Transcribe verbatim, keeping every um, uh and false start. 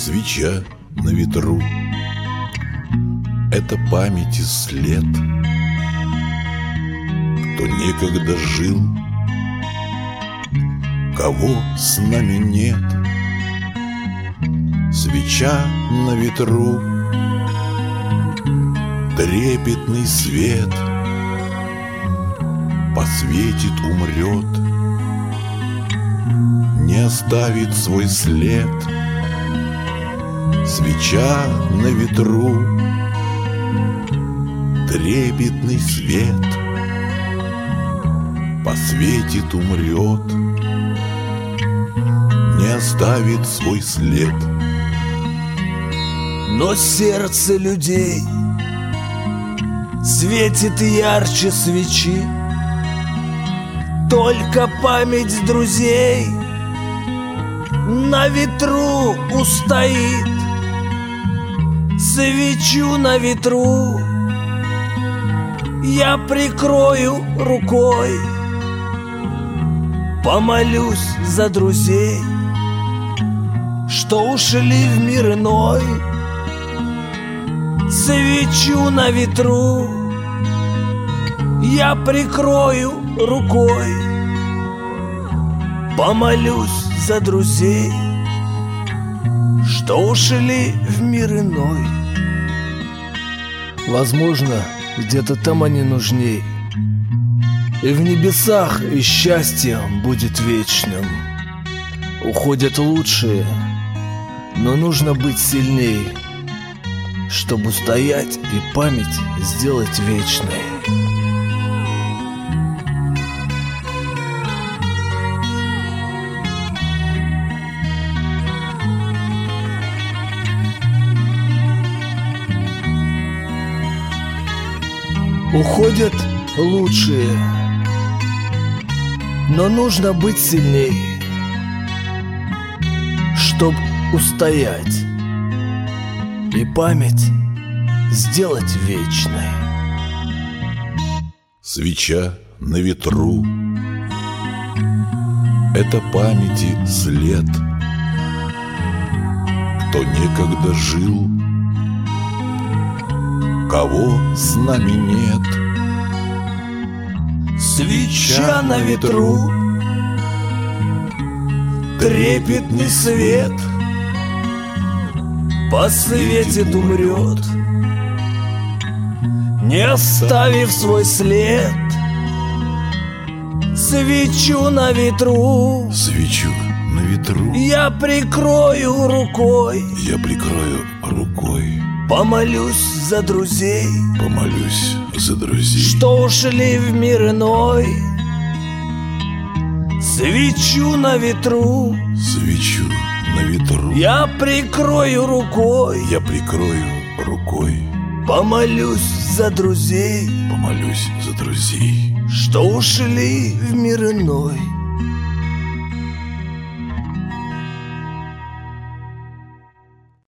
Свеча на ветру — это памяти след, кто некогда жил, кого с нами нет. Свеча на ветру, трепетный свет, посветит, умрет, не оставит свой след. Свеча на ветру, трепетный свет, посветит, умрет, не оставит свой след. Но сердце людей светит ярче свечи, только память друзей на ветру устоит. Свечу на ветру я прикрою рукой, помолюсь за друзей, что ушли в мир иной. Свечу на ветру я прикрою рукой, помолюсь за друзей, что ушли в мир иной. Возможно, где-то там они нужней, и в небесах и счастье будет вечным. Уходят лучшие, но нужно быть сильней, чтобы устоять и память сделать вечной. Уходят лучшие, но нужно быть сильней, чтоб устоять и память сделать вечной. Свеча на ветру — это памяти след, кто некогда жил, кого с нами нет. Свеча на ветру, трепетный свет, посветит, умрет, не оставив свой след. Свечу на ветру, свечу на ветру я прикрою рукой, я прикрою рукой, помолюсь за друзей, помолюсь за друзей, что ушли в мир иной. Свечу на ветру, свечу на ветру я прикрою рукой, я прикрою рукой, помолюсь за друзей, помолюсь за друзей, что ушли в мир иной.